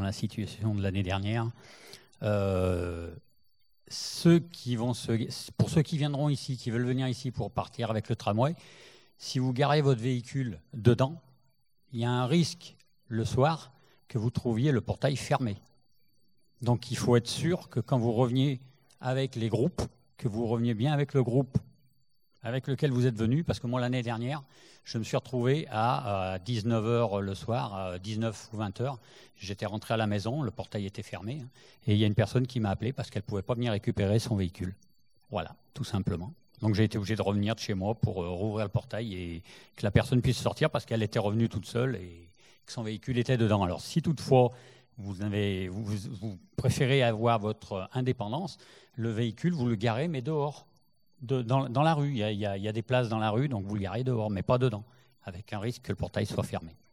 la situation de l'année dernière. Pour ceux qui viendront ici, qui veulent venir ici pour partir avec le tramway, si vous garez votre véhicule dedans, il y a un risque le soir que vous trouviez le portail fermé. Donc il faut être sûr que quand vous reveniez avec les groupes, que vous reveniez bien avec le groupe avec lequel vous êtes venu, parce que moi l'année dernière, je me suis retrouvé à 19h le soir, à 19 ou 20h. J'étais rentré à la maison, le portail était fermé, et il y a une personne qui m'a appelé parce qu'elle ne pouvait pas venir récupérer son véhicule. Voilà, tout simplement. Donc j'ai été obligé de revenir de chez moi pour rouvrir le portail et que la personne puisse sortir parce qu'elle était revenue toute seule et que son véhicule était dedans. Alors si toutefois vous préférez avoir votre indépendance, le véhicule, vous le garez, mais dehors. Dans la rue, il y a des places dans la rue, donc vous le garez dehors, mais pas dedans, avec un risque que le portail soit fermé.